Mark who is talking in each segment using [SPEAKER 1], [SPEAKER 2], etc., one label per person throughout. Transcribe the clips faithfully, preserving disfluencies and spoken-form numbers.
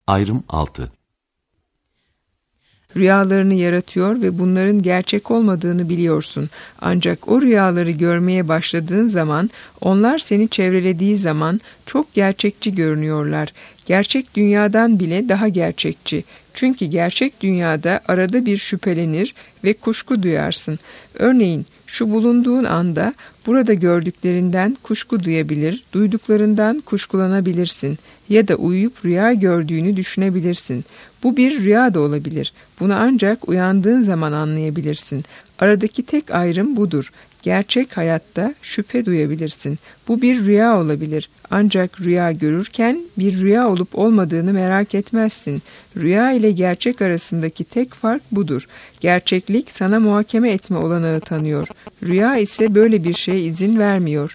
[SPEAKER 1] Ayrım altı.
[SPEAKER 2] Rüyalarını yaratıyor ve bunların gerçek olmadığını biliyorsun. Ancak o rüyaları görmeye başladığın zaman, onlar seni çevrelediği zaman çok gerçekçi görünüyorlar. Gerçek dünyadan bile daha gerçekçi. Çünkü gerçek dünyada arada bir şüphelenir ve kuşku duyarsın. Örneğin şu bulunduğun anda burada gördüklerinden kuşku duyabilir, duyduklarından kuşkulanabilirsin ya da uyuyup rüya gördüğünü düşünebilirsin. Bu bir rüya da olabilir. Bunu ancak uyandığın zaman anlayabilirsin. Aradaki tek ayrım budur. Gerçek hayatta şüphe duyabilirsin. Bu bir rüya olabilir. Ancak rüya görürken bir rüya olup olmadığını merak etmezsin. Rüya ile gerçek arasındaki tek fark budur. Gerçeklik sana muhakeme etme olanağı tanıyor. Rüya ise böyle bir şeye izin vermiyor.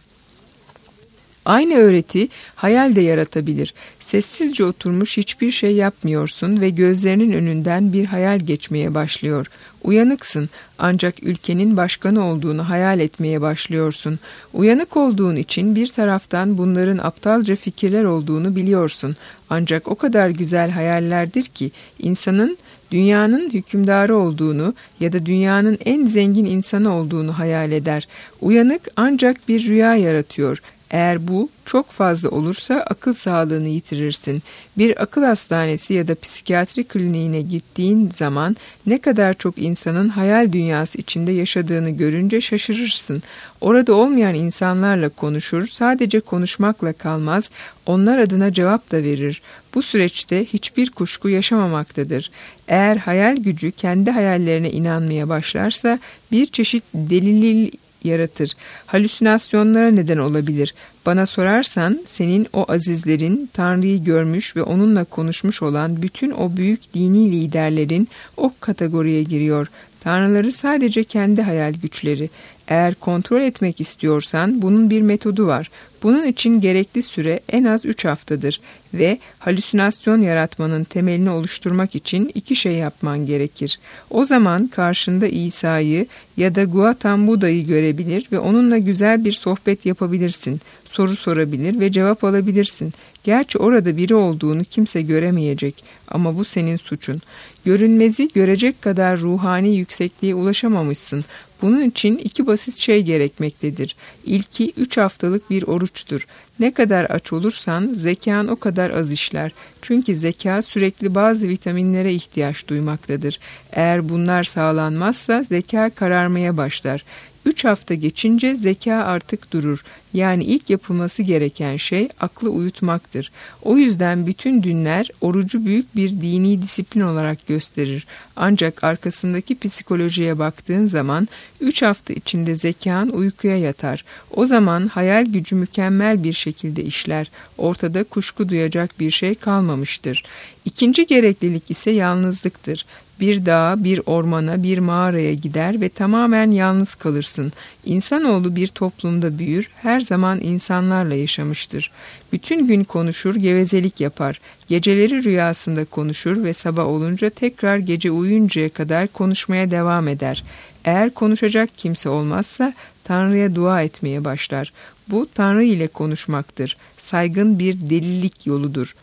[SPEAKER 2] Aynı öğreti hayal de yaratabilir. Sessizce oturmuş hiçbir şey yapmıyorsun ve gözlerinin önünden bir hayal geçmeye başlıyor. Uyanıksın ancak ülkenin başkanı olduğunu hayal etmeye başlıyorsun. Uyanık olduğun için bir taraftan bunların aptalca fikirler olduğunu biliyorsun. Ancak o kadar güzel hayallerdir ki insanın dünyanın hükümdarı olduğunu ya da dünyanın en zengin insanı olduğunu hayal eder. Uyanık ancak bir rüya yaratıyor. Eğer bu çok fazla olursa akıl sağlığını yitirirsin. Bir akıl hastanesi ya da psikiyatri kliniğine gittiğin zaman ne kadar çok insanın hayal dünyası içinde yaşadığını görünce şaşırırsın. Orada olmayan insanlarla konuşur, sadece konuşmakla kalmaz, onlar adına cevap da verir. Bu süreçte hiçbir kuşku yaşamamaktadır. Eğer hayal gücü kendi hayallerine inanmaya başlarsa bir çeşit delil yaratır. Halüsinasyonlara neden olabilir. Bana sorarsan senin o azizlerin Tanrı'yı görmüş ve onunla konuşmuş olan bütün o büyük dini liderlerin o kategoriye giriyor. Tanrıları sadece kendi hayal güçleri. Eğer kontrol etmek istiyorsan bunun bir metodu var. Bunun için gerekli süre en az üç haftadır ve halüsinasyon yaratmanın temelini oluşturmak için iki şey yapman gerekir. O zaman karşında İsa'yı ya da Gautam Buda'yı görebilir ve onunla güzel bir sohbet yapabilirsin. Soru sorabilir ve cevap alabilirsin. Gerçi orada biri olduğunu kimse göremeyecek ama bu senin suçun. Görünmezi görecek kadar ruhani yüksekliğe ulaşamamışsın. Bunun için iki basit şey gerekmektedir. İlki üç haftalık bir oruçtur. Ne kadar aç olursan zekan o kadar az işler. Çünkü zeka sürekli bazı vitaminlere ihtiyaç duymaktadır. Eğer bunlar sağlanmazsa zeka kararmaya başlar. Üç hafta geçince zeka artık durur. Yani ilk yapılması gereken şey aklı uyutmaktır. O yüzden bütün dinler orucu büyük bir dini disiplin olarak gösterir. Ancak arkasındaki psikolojiye baktığın zaman üç hafta içinde zekan uykuya yatar. O zaman hayal gücü mükemmel bir şekilde işler. Ortada kuşku duyacak bir şey kalmamıştır. İkinci gereklilik ise yalnızlıktır. Bir dağa, bir ormana, bir mağaraya gider ve tamamen yalnız kalırsın. İnsanoğlu bir toplumda büyür, her zaman insanlarla yaşamıştır. Bütün gün konuşur, gevezelik yapar. Geceleri rüyasında konuşur ve sabah olunca tekrar gece uyuyuncaya kadar konuşmaya devam eder. Eğer konuşacak kimse olmazsa Tanrı'ya dua etmeye başlar. Bu Tanrı ile konuşmaktır. Saygın bir delilik yoludur.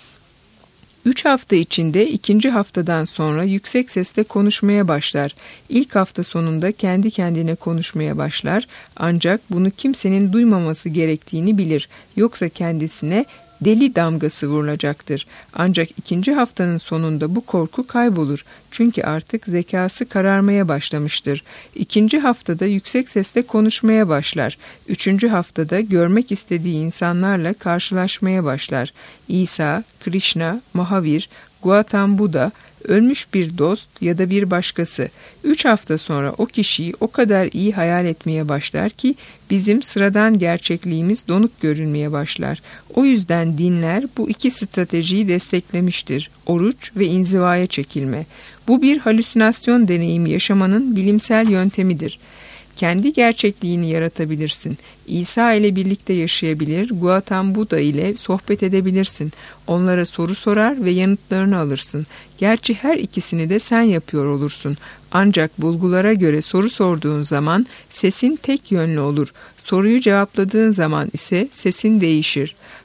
[SPEAKER 2] Üç hafta içinde ikinci haftadan sonra yüksek sesle konuşmaya başlar. İlk hafta sonunda kendi kendine konuşmaya başlar. Ancak bunu kimsenin duymaması gerektiğini bilir. Yoksa kendisine deli damgası vurulacaktır. Ancak ikinci haftanın sonunda bu korku kaybolur. Çünkü artık zekası kararmaya başlamıştır. İkinci haftada yüksek sesle konuşmaya başlar. Üçüncü haftada görmek istediği insanlarla karşılaşmaya başlar. İsa, Krishna, Mahavir, Gautam Buda, ölmüş bir dost ya da bir başkası. Üç hafta sonra o kişiyi o kadar iyi hayal etmeye başlar ki bizim sıradan gerçekliğimiz donuk görünmeye başlar. O yüzden dinler bu iki stratejiyi desteklemiştir. Oruç ve inzivaya çekilme. Bu bir halüsinasyon deneyimi yaşamanın bilimsel yöntemidir. Kendi gerçekliğini yaratabilirsin. İsa ile birlikte yaşayabilir, Gautam Buda ile sohbet edebilirsin. Onlara soru sorar ve yanıtlarını alırsın. Gerçi her ikisini de sen yapıyor olursun. Ancak bulgulara göre soru sorduğun zaman sesin tek yönlü olur. Soruyu cevapladığın zaman ise sesin değişir.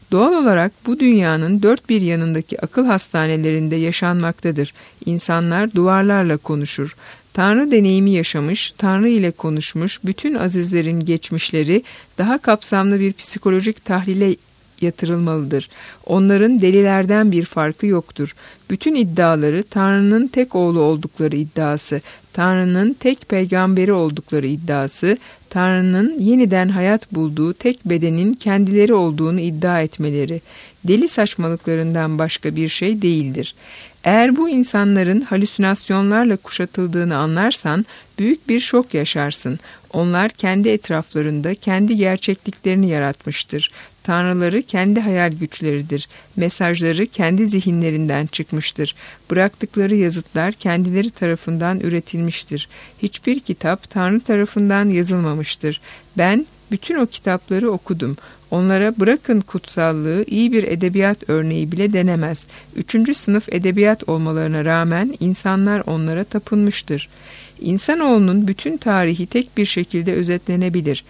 [SPEAKER 2] Doğal olarak bu dünyanın dört bir yanındaki akıl hastanelerinde yaşanmaktadır. İnsanlar duvarlarla konuşur. Tanrı deneyimi yaşamış, Tanrı ile konuşmuş bütün azizlerin geçmişleri daha kapsamlı bir psikolojik tahlile yatırılmalıdır. Onların delilerden bir farkı yoktur. Bütün iddiaları Tanrı'nın tek oğlu oldukları iddiası, Tanrı'nın tek peygamberi oldukları iddiası, Tanrı'nın yeniden hayat bulduğu tek bedenin kendileri olduğunu iddia etmeleri, deli saçmalıklarından başka bir şey değildir. Eğer bu insanların halüsinasyonlarla kuşatıldığını anlarsan büyük bir şok yaşarsın. Onlar kendi etraflarında kendi gerçekliklerini yaratmıştır. Tanrıları kendi hayal güçleridir. Mesajları kendi zihinlerinden çıkmıştır. Bıraktıkları yazıtlar kendileri tarafından üretilmiştir. Hiçbir kitap Tanrı tarafından yazılmamıştır. Ben bütün o kitapları okudum. Onlara bırakın kutsallığı iyi bir edebiyat örneği bile denemez. Üçüncü sınıf edebiyat olmalarına rağmen insanlar onlara tapınmıştır. İnsanoğlunun bütün tarihi tek bir şekilde özetlenebilir.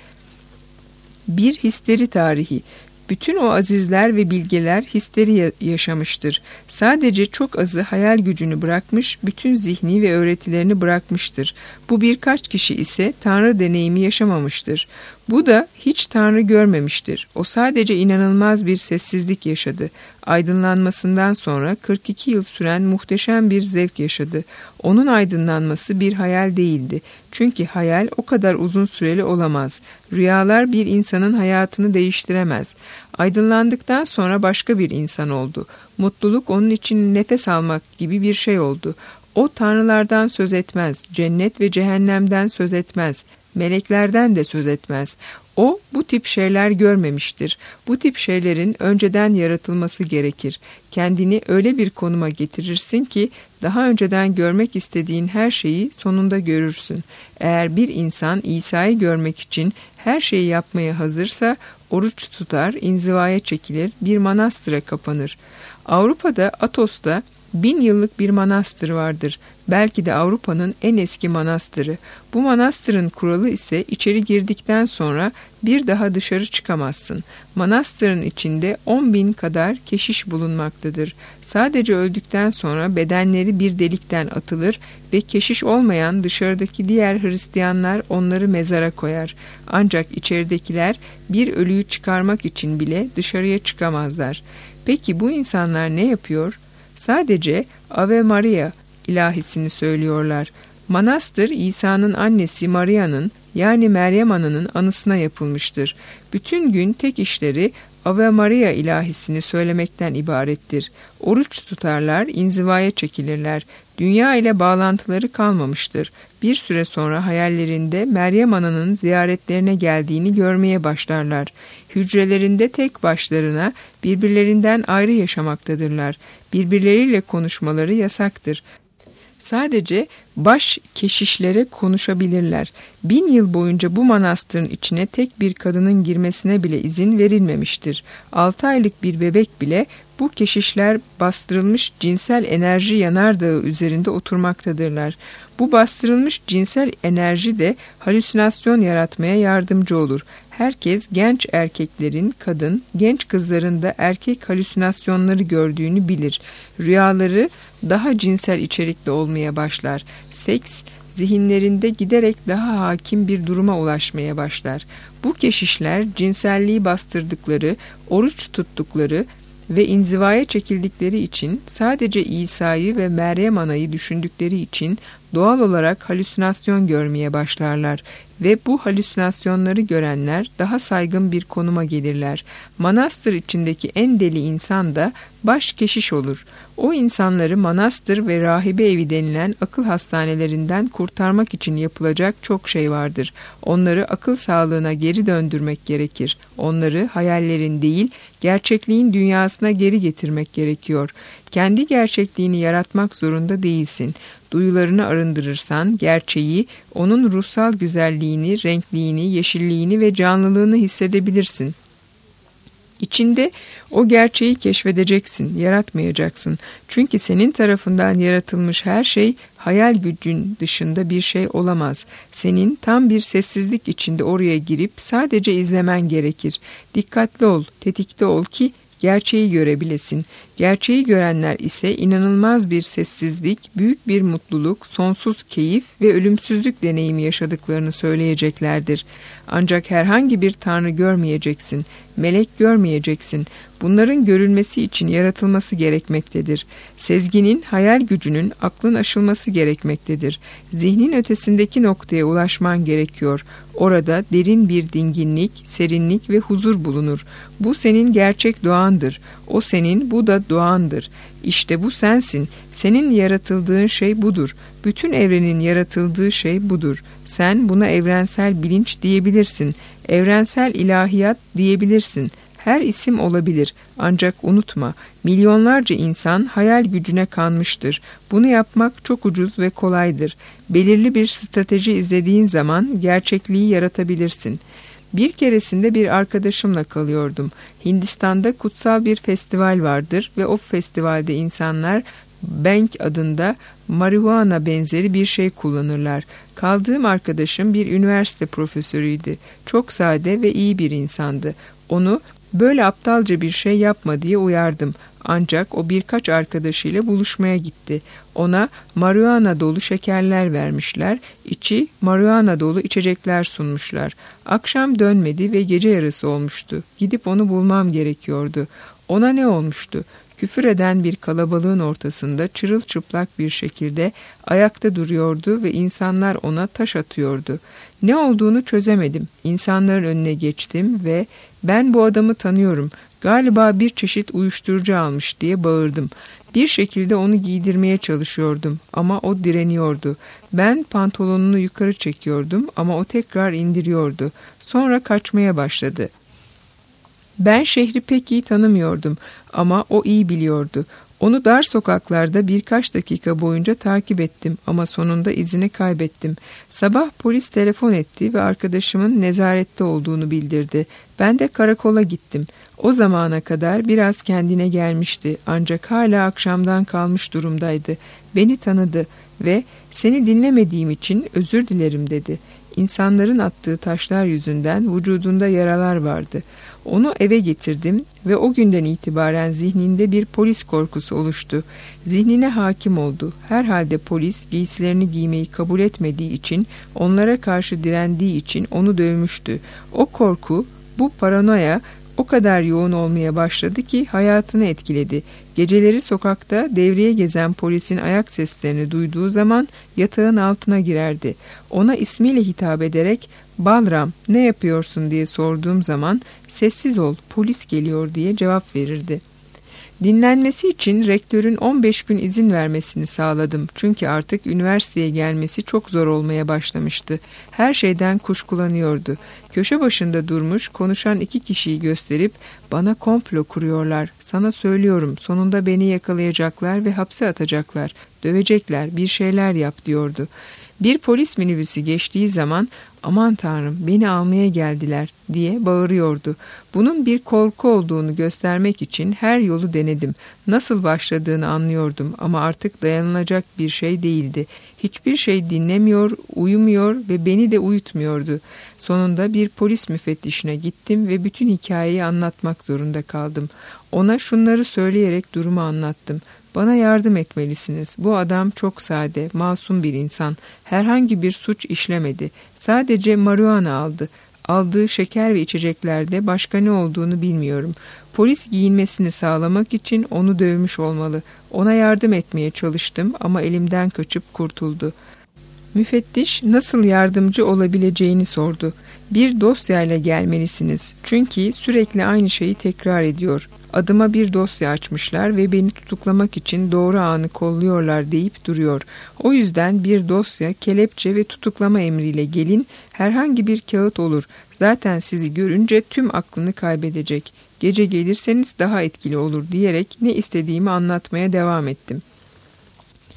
[SPEAKER 2] Bir histeri tarihi. Bütün o azizler ve bilgeler histeri yaşamıştır. Sadece çok azı hayal gücünü bırakmış, bütün zihni ve öğretilerini bırakmıştır. Bu birkaç kişi ise Tanrı deneyimi yaşamamıştır. Bu da hiç Tanrı görmemiştir. O sadece inanılmaz bir sessizlik yaşadı. Aydınlanmasından sonra kırk iki yıl süren muhteşem bir zevk yaşadı. Onun aydınlanması bir hayal değildi. Çünkü hayal o kadar uzun süreli olamaz. Rüyalar bir insanın hayatını değiştiremez. Aydınlandıktan sonra başka bir insan oldu. Mutluluk onun için nefes almak gibi bir şey oldu. O tanrılardan söz etmez, cennet ve cehennemden söz etmez, meleklerden de söz etmez. O bu tip şeyler görmemiştir. Bu tip şeylerin önceden yaratılması gerekir. Kendini öyle bir konuma getirirsin ki daha önceden görmek istediğin her şeyi sonunda görürsün. Eğer bir insan İsa'yı görmek için her şeyi yapmaya hazırsa oruç tutar, inzivaya çekilir, bir manastıra kapanır. Avrupa'da Atos'ta bin yıllık bir manastır vardır. Belki de Avrupa'nın en eski manastırı. Bu manastırın kuralı ise içeri girdikten sonra bir daha dışarı çıkamazsın. Manastırın içinde on bin kadar keşiş bulunmaktadır. Sadece öldükten sonra bedenleri bir delikten atılır ve keşiş olmayan dışarıdaki diğer Hristiyanlar onları mezara koyar. Ancak içeridekiler bir ölüyü çıkarmak için bile dışarıya çıkamazlar. Peki bu insanlar ne yapıyor? Sadece Ave Maria ilahisini söylüyorlar. Manastır İsa'nın annesi Maria'nın yani Meryem Ana'nın anısına yapılmıştır. Bütün gün tek işleri Ave Maria ilahisini söylemekten ibarettir. Oruç tutarlar, inzivaya çekilirler. Dünya ile bağlantıları kalmamıştır. Bir süre sonra hayallerinde Meryem Ana'nın ziyaretlerine geldiğini görmeye başlarlar. Hücrelerinde tek başlarına birbirlerinden ayrı yaşamaktadırlar. Birbirleriyle konuşmaları yasaktır. Sadece baş keşişlere konuşabilirler. Bin yıl boyunca bu manastırın içine tek bir kadının girmesine bile izin verilmemiştir. Altı aylık bir bebek bile bu keşişler bastırılmış cinsel enerji yanardağı üzerinde oturmaktadırlar. Bu bastırılmış cinsel enerji de halüsinasyon yaratmaya yardımcı olur. Herkes genç erkeklerin kadın, genç kızların da erkek halüsinasyonları gördüğünü bilir. Rüyaları daha cinsel içerikli olmaya başlar. Seks, zihinlerinde giderek daha hakim bir duruma ulaşmaya başlar. Bu keşişler cinselliği bastırdıkları, oruç tuttukları ve inzivaya çekildikleri için sadece İsa'yı ve Meryem Ana'yı düşündükleri için doğal olarak halüsinasyon görmeye başlarlar ve bu halüsinasyonları görenler daha saygın bir konuma gelirler. Manastır içindeki en deli insan da baş keşiş olur. O insanları manastır ve rahibe evi denilen akıl hastanelerinden kurtarmak için yapılacak çok şey vardır. Onları akıl sağlığına geri döndürmek gerekir. Onları hayallerin değil, gerçekliğin dünyasına geri getirmek gerekiyor. Kendi gerçekliğini yaratmak zorunda değilsin. Duyularını arındırırsan gerçeği, onun ruhsal güzelliğini, renkliğini, yeşilliğini ve canlılığını hissedebilirsin. İçinde o gerçeği keşfedeceksin, yaratmayacaksın. Çünkü senin tarafından yaratılmış her şey hayal gücün dışında bir şey olamaz. Senin tam bir sessizlik içinde oraya girip sadece izlemen gerekir. Dikkatli ol, tetikte ol ki gerçeği görebilesin. Gerçeği görenler ise inanılmaz bir sessizlik, büyük bir mutluluk, sonsuz keyif ve ölümsüzlük deneyimi yaşadıklarını söyleyeceklerdir. Ancak herhangi bir tanrı görmeyeceksin, melek görmeyeceksin. Bunların görülmesi için yaratılması gerekmektedir. Sezginin, hayal gücünün, aklın aşılması gerekmektedir. Zihnin ötesindeki noktaya ulaşman gerekiyor. Orada derin bir dinginlik, serinlik ve huzur bulunur. Bu senin gerçek doğandır. O senin, bu da doğandır. İşte bu sensin. Senin yaratıldığın şey budur. Bütün evrenin yaratıldığı şey budur. Sen buna evrensel bilinç diyebilirsin. Evrensel ilahiyat diyebilirsin. Her isim olabilir. Ancak unutma, milyonlarca insan hayal gücüne kanmıştır. Bunu yapmak çok ucuz ve kolaydır. Belirli bir strateji izlediğin zaman gerçekliği yaratabilirsin. Bir keresinde bir arkadaşımla kalıyordum. Hindistan'da kutsal bir festival vardır ve o festivalde insanlar Bank adında marihuana benzeri bir şey kullanırlar. Kaldığım arkadaşım bir üniversite profesörüydü. Çok sade ve iyi bir insandı. Onu böyle aptalca bir şey yapma diye uyardım. Ancak o birkaç arkadaşıyla buluşmaya gitti. Ona marihuana dolu şekerler vermişler, içi marihuana dolu içecekler sunmuşlar. Akşam dönmedi ve gece yarısı olmuştu. Gidip onu bulmam gerekiyordu. Ona ne olmuştu? Küfür eden bir kalabalığın ortasında çırılçıplak bir şekilde ayakta duruyordu ve insanlar ona taş atıyordu. Ne olduğunu çözemedim. İnsanların önüne geçtim ve "Ben bu adamı tanıyorum. Galiba bir çeşit uyuşturucu almış" diye bağırdım. Bir şekilde onu giydirmeye çalışıyordum ama o direniyordu. Ben pantolonunu yukarı çekiyordum ama o tekrar indiriyordu. Sonra kaçmaya başladı. Ben şehri pek iyi tanımıyordum ama o iyi biliyordu. Onu dar sokaklarda birkaç dakika boyunca takip ettim ama sonunda izini kaybettim. Sabah polis telefon etti ve arkadaşımın nezarette olduğunu bildirdi. Ben de karakola gittim. O zamana kadar biraz kendine gelmişti ancak hala akşamdan kalmış durumdaydı. Beni tanıdı ve "Seni dinlemediğim için özür dilerim" dedi. İnsanların attığı taşlar yüzünden vücudunda yaralar vardı. Onu eve getirdim ve o günden itibaren zihninde bir polis korkusu oluştu. Zihnine hakim oldu. Herhalde polis giysilerini giymeyi kabul etmediği için, onlara karşı direndiği için onu dövmüştü. O korku, bu paranoya o kadar yoğun olmaya başladı ki hayatını etkiledi. Geceleri sokakta devreye gezen polisin ayak seslerini duyduğu zaman yatağın altına girerdi. Ona ismiyle hitap ederek "Balram, ne yapıyorsun?" diye sorduğum zaman "Sessiz ol, polis geliyor" diye cevap verirdi. Dinlenmesi için rektörün on beş gün izin vermesini sağladım. Çünkü artık üniversiteye gelmesi çok zor olmaya başlamıştı. Her şeyden kuşkulanıyordu. Köşe başında durmuş, konuşan iki kişiyi gösterip "Bana komplo kuruyorlar. Sana söylüyorum, sonunda beni yakalayacaklar ve hapse atacaklar. Dövecekler, bir şeyler yap" diyordu. Bir polis minibüsü geçtiği zaman "Aman Tanrım, beni almaya geldiler" diye bağırıyordu. Bunun bir korku olduğunu göstermek için her yolu denedim. Nasıl başladığını anlıyordum ama artık dayanılacak bir şey değildi. Hiçbir şey dinlemiyor, uyumuyor ve beni de uyutmuyordu. Sonunda bir polis müfettişine gittim ve bütün hikayeyi anlatmak zorunda kaldım. Ona şunları söyleyerek durumu anlattım. "Bana yardım etmelisiniz. Bu adam çok sade, masum bir insan. Herhangi bir suç işlemedi. Sadece marihuana aldı. Aldığı şeker ve içeceklerde başka ne olduğunu bilmiyorum. Polis giyinmesini sağlamak için onu dövmüş olmalı. Ona yardım etmeye çalıştım ama elimden kaçıp kurtuldu." Müfettiş nasıl yardımcı olabileceğini sordu. "Bir dosyayla gelmelisiniz. Çünkü sürekli aynı şeyi tekrar ediyor. Adıma bir dosya açmışlar ve beni tutuklamak için doğru anı kolluyorlar" deyip duruyor. "O yüzden bir dosya, kelepçe ve tutuklama emriyle gelin, herhangi bir kağıt olur. Zaten sizi görünce tüm aklını kaybedecek. Gece gelirseniz daha etkili olur" diyerek ne istediğimi anlatmaya devam ettim.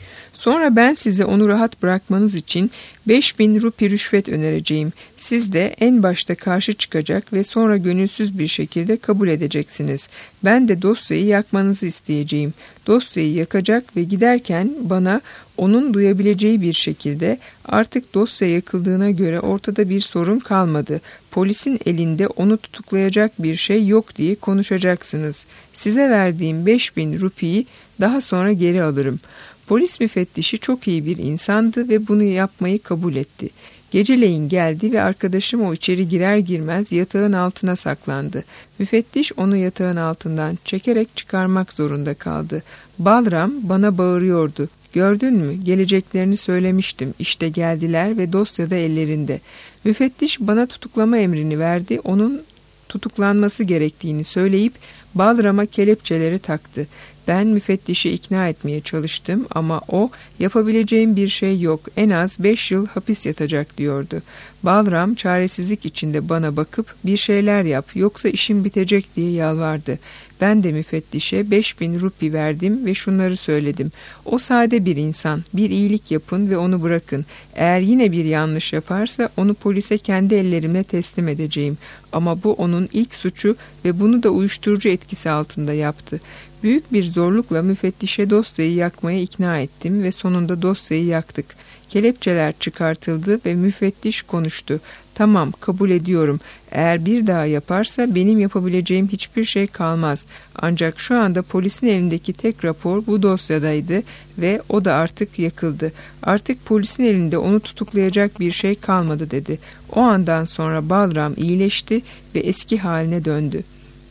[SPEAKER 2] Sonra ben size onu rahat bırakmanız için beş bin rupi rüşvet önereceğim. Siz de en başta karşı çıkacak ve sonra gönülsüz bir şekilde kabul edeceksiniz. Ben de dosyayı yakmanızı isteyeceğim. Dosyayı yakacak ve giderken bana onun duyabileceği bir şekilde artık dosya yakıldığına göre ortada bir sorun kalmadı. Polisin elinde onu tutuklayacak bir şey yok diye konuşacaksınız. Size verdiğim beş bin rupiyi daha sonra geri alırım. Polis müfettişi çok iyi bir insandı ve bunu yapmayı kabul etti. Geceleyin geldi ve arkadaşım o içeri girer girmez yatağın altına saklandı. Müfettiş onu yatağın altından çekerek çıkarmak zorunda kaldı. Balram bana bağırıyordu. Gördün mü? Geleceklerini söylemiştim. İşte geldiler ve dosyada ellerinde. Müfettiş bana tutuklama emrini verdi. Onun tutuklanması gerektiğini söyleyip Balram'a kelepçeleri taktı. Ben müfettişi ikna etmeye çalıştım ama o yapabileceğim bir şey yok, en az beş yıl hapis yatacak diyordu. Balram çaresizlik içinde bana bakıp bir şeyler yap yoksa işim bitecek diye yalvardı. Ben de müfettişe beş bin rupi verdim ve şunları söyledim. O sade bir insan, bir iyilik yapın ve onu bırakın. Eğer yine bir yanlış yaparsa onu polise kendi ellerimle teslim edeceğim. Ama bu onun ilk suçu ve bunu da uyuşturucu etkisi altında yaptı. Büyük bir zorlukla müfettişe dosyayı yakmaya ikna ettim ve sonunda dosyayı yaktık. Kelepçeler çıkartıldı ve müfettiş konuştu. Tamam, kabul ediyorum. Eğer bir daha yaparsa benim yapabileceğim hiçbir şey kalmaz. Ancak şu anda polisin elindeki tek rapor bu dosyadaydı ve o da artık yakıldı. Artık polisin elinde onu tutuklayacak bir şey kalmadı dedi. O andan sonra Balram iyileşti ve eski haline döndü.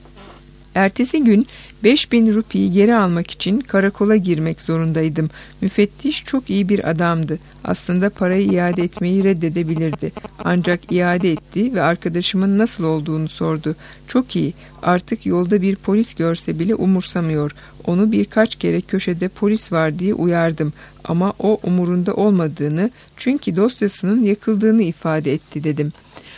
[SPEAKER 2] Ertesi gün beş bin rupiyi geri almak için karakola girmek zorundaydım. Müfettiş çok iyi bir adamdı. Aslında parayı iade etmeyi reddedebilirdi. Ancak iade etti ve arkadaşımın nasıl olduğunu sordu. Çok iyi. Artık yolda bir polis görse bile umursamıyor. Onu birkaç kere köşede polis var diye uyardım. Ama o umurunda olmadığını, çünkü dosyasının yakıldığını ifade etti dedim.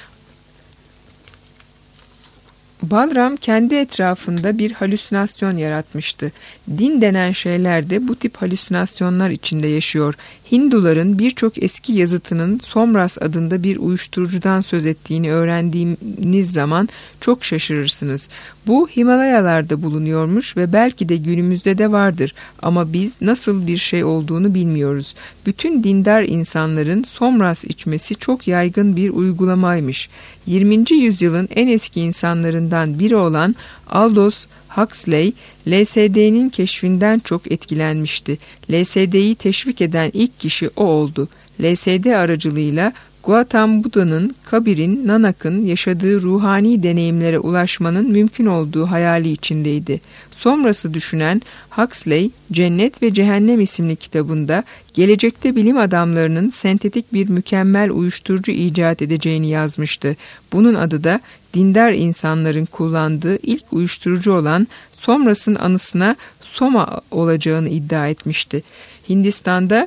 [SPEAKER 2] Balram kendi etrafında bir halüsinasyon yaratmıştı. Din denen şeyler de bu tip halüsinasyonlar içinde yaşıyor. Hinduların birçok eski yazıtının Somras adında bir uyuşturucudan söz ettiğini öğrendiğiniz zaman çok şaşırırsınız. Bu Himalayalarda bulunuyormuş ve belki de günümüzde de vardır ama biz nasıl bir şey olduğunu bilmiyoruz. Bütün dindar insanların Somras içmesi çok yaygın bir uygulamaymış. yirminci yüzyılın en eski insanlarından biri olan Aldous Huxley, L S D'nin keşfinden çok etkilenmişti. L S D'yi teşvik eden ilk kişi o oldu. L S D aracılığıyla Gautam Buda'nın, Kabir'in, Nanak'ın yaşadığı ruhani deneyimlere ulaşmanın mümkün olduğu hayali içindeydi. Somras'ı düşünen Huxley, Cennet ve Cehennem isimli kitabında gelecekte bilim adamlarının sentetik bir mükemmel uyuşturucu icat edeceğini yazmıştı. Bunun adı da dindar insanların kullandığı ilk uyuşturucu olan Somras'ın anısına Soma olacağını iddia etmişti. Hindistan'da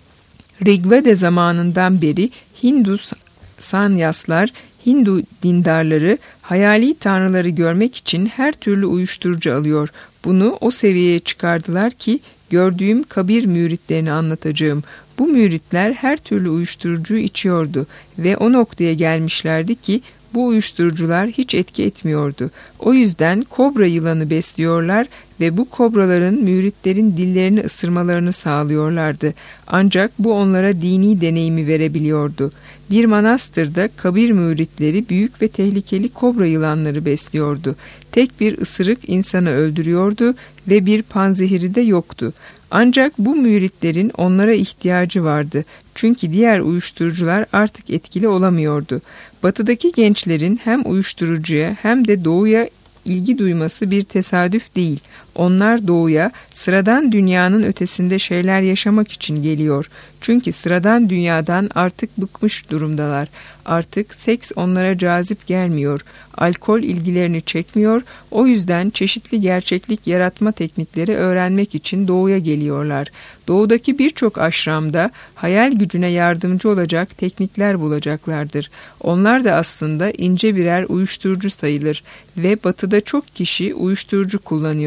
[SPEAKER 2] Rigveda zamanından beri Hindu sanyaslar, Hindu dindarları hayali tanrıları görmek için her türlü uyuşturucu alıyor. Bunu o seviyeye çıkardılar ki gördüğüm kabir müritlerini anlatacağım. Bu müritler her türlü uyuşturucuyu içiyordu ve o noktaya gelmişlerdi ki bu uyuşturucular hiç etki etmiyordu. O yüzden kobra yılanı besliyorlar ve bu kobraların müritlerin dillerini ısırmalarını sağlıyorlardı. Ancak bu onlara dini deneyimi verebiliyordu. Bir manastırda kabir müritleri büyük ve tehlikeli kobra yılanları besliyordu. Tek bir ısırık insanı öldürüyordu ve bir panzehiri de yoktu. Ancak bu müritlerin onlara ihtiyacı vardı. Çünkü diğer uyuşturucular artık etkili olamıyordu. Batıdaki gençlerin hem uyuşturucuya hem de doğuya ilgi duyması bir tesadüf değil. Onlar doğuya sıradan dünyanın ötesinde şeyler yaşamak için geliyor. Çünkü sıradan dünyadan artık bıkmış durumdalar. Artık seks onlara cazip gelmiyor. Alkol ilgilerini çekmiyor. O yüzden çeşitli gerçeklik yaratma teknikleri öğrenmek için doğuya geliyorlar. Doğudaki birçok aşramda hayal gücüne yardımcı olacak teknikler bulacaklardır. Onlar da aslında ince birer uyuşturucu sayılır ve batıda çok kişi uyuşturucu kullanıyor.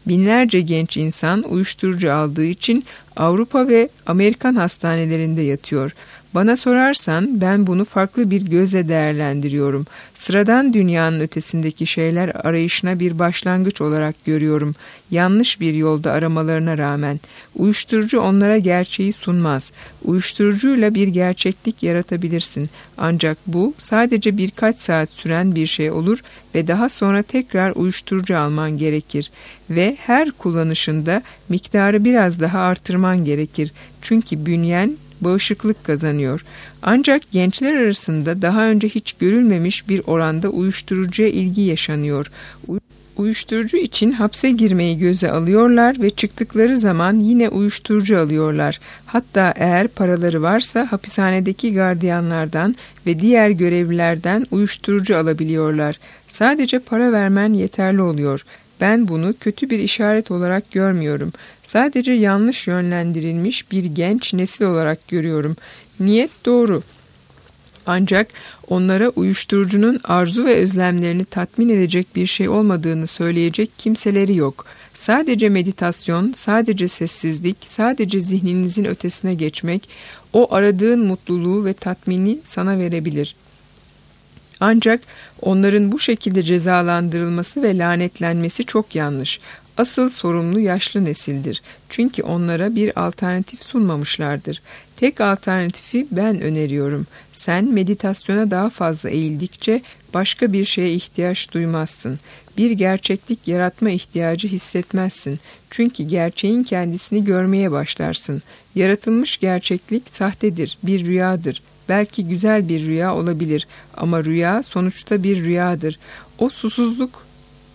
[SPEAKER 2] Binlerce genç insan uyuşturucu aldığı için Avrupa ve Amerikan hastanelerinde yatıyor. Bana sorarsan ben bunu farklı bir gözle değerlendiriyorum. Sıradan dünyanın ötesindeki şeyler arayışına bir başlangıç olarak görüyorum. Yanlış bir yolda aramalarına rağmen. Uyuşturucu onlara gerçeği sunmaz. Uyuşturucuyla bir gerçeklik yaratabilirsin. Ancak bu sadece birkaç saat süren bir şey olur ve daha sonra tekrar uyuşturucu alman gerekir. Ve her kullanışında miktarı biraz daha artırman gerekir. Çünkü bünyen bağışıklık kazanıyor. Ancak gençler arasında daha önce hiç görülmemiş bir oranda uyuşturucuya ilgi yaşanıyor. Uyuşturucu için hapse girmeyi göze alıyorlar ve çıktıkları zaman yine uyuşturucu alıyorlar. Hatta eğer paraları varsa hapishanedeki gardiyanlardan ve diğer görevlilerden uyuşturucu alabiliyorlar. Sadece para vermen yeterli oluyor. Ben bunu kötü bir işaret olarak görmüyorum. Sadece yanlış yönlendirilmiş bir genç nesil olarak görüyorum. Niyet doğru. Ancak onlara uyuşturucunun arzu ve özlemlerini tatmin edecek bir şey olmadığını söyleyecek kimseleri yok. Sadece meditasyon, sadece sessizlik, sadece zihninizin ötesine geçmek, o aradığın mutluluğu ve tatmini sana verebilir. Ancak onların bu şekilde cezalandırılması ve lanetlenmesi çok yanlış. Asıl sorumlu yaşlı nesildir. Çünkü onlara bir alternatif sunmamışlardır. Tek alternatifi ben öneriyorum. Sen meditasyona daha fazla eğildikçe başka bir şeye ihtiyaç duymazsın. Bir gerçeklik yaratma ihtiyacı hissetmezsin. Çünkü gerçeğin kendisini görmeye başlarsın. Yaratılmış gerçeklik sahtedir, bir rüyadır. Belki güzel bir rüya olabilir ama rüya sonuçta bir rüyadır. O susuzluk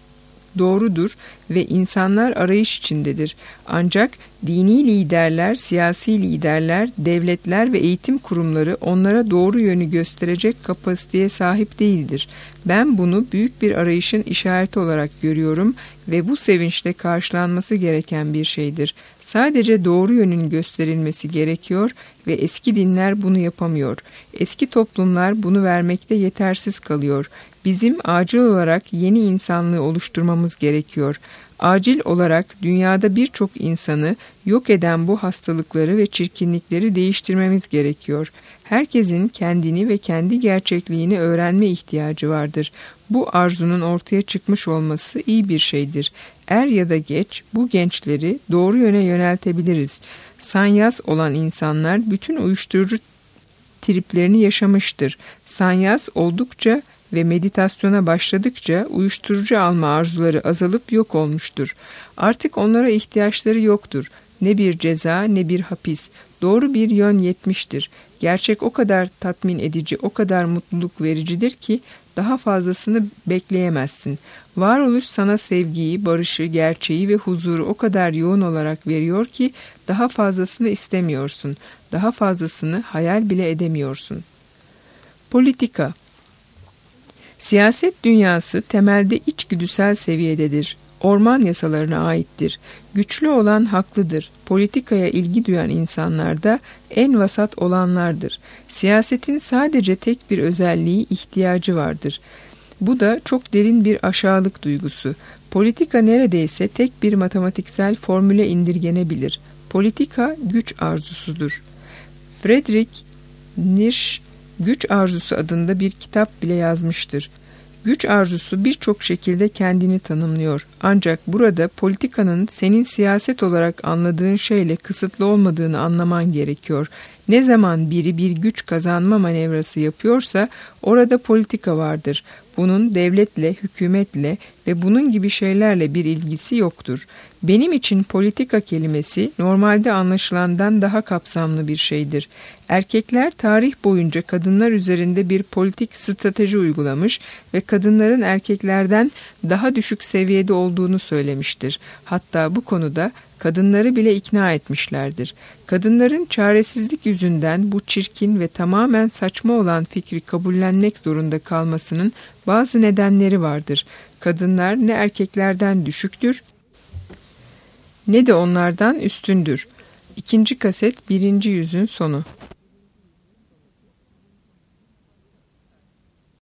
[SPEAKER 2] doğrudur ve insanlar arayış içindedir. Ancak dini liderler, siyasi liderler, devletler ve eğitim kurumları onlara doğru yönü gösterecek kapasiteye sahip değildir. Ben bunu büyük bir arayışın işareti olarak görüyorum ve bu sevinçle karşılanması gereken bir şeydir. Sadece doğru yönün gösterilmesi gerekiyor ve eski dinler bunu yapamıyor. Eski toplumlar bunu vermekte yetersiz kalıyor. Bizim acil olarak yeni insanlığı oluşturmamız gerekiyor. Acil olarak dünyada birçok insanı yok eden bu hastalıkları ve çirkinlikleri değiştirmemiz gerekiyor. Herkesin kendini ve kendi gerçekliğini öğrenme ihtiyacı vardır. Bu arzunun ortaya çıkmış olması iyi bir şeydir. Er ya da geç bu gençleri doğru yöne yöneltebiliriz. Sanyas olan insanlar bütün uyuşturucu triplerini yaşamıştır. Sanyas oldukça ve meditasyona başladıkça uyuşturucu alma arzuları azalıp yok olmuştur. Artık onlara ihtiyaçları yoktur. Ne bir ceza ne bir hapis. Doğru bir yön yetmiştir. Gerçek o kadar tatmin edici, o kadar mutluluk vericidir ki daha fazlasını bekleyemezsin. Varoluş sana sevgiyi, barışı, gerçeği ve huzuru o kadar yoğun olarak veriyor ki daha fazlasını istemiyorsun. Daha fazlasını hayal bile edemiyorsun. Politika. Siyaset dünyası temelde içgüdüsel seviyededir. Orman yasalarına aittir. Güçlü olan haklıdır. Politikaya ilgi duyan insanlar da en vasat olanlardır. Siyasetin sadece tek bir özelliği, ihtiyacı vardır. Bu da çok derin bir aşağılık duygusu. Politika neredeyse tek bir matematiksel formüle indirgenebilir. Politika güç arzusudur. Friedrich Nietzsche Güç Arzusu adında bir kitap bile yazmıştır. Güç arzusu birçok şekilde kendini tanımlıyor. Ancak burada politikanın senin siyaset olarak anladığın şeyle kısıtlı olmadığını anlaman gerekiyor. Ne zaman biri bir güç kazanma manevrası yapıyorsa orada politika vardır. Bunun devletle, hükümetle ve bunun gibi şeylerle bir ilgisi yoktur. Benim için politika kelimesi normalde anlaşılandan daha kapsamlı bir şeydir. Erkekler tarih boyunca kadınlar üzerinde bir politik strateji uygulamış ve kadınların erkeklerden daha düşük seviyede olduğunu söylemiştir. Hatta bu konuda kadınları bile ikna etmişlerdir. Kadınların çaresizlik yüzünden bu çirkin ve tamamen saçma olan fikri kabullenmek zorunda kalmasının bazı nedenleri vardır. Kadınlar ne erkeklerden düşüktür ne de onlardan üstündür. İkinci kaset birinci yüzün sonu.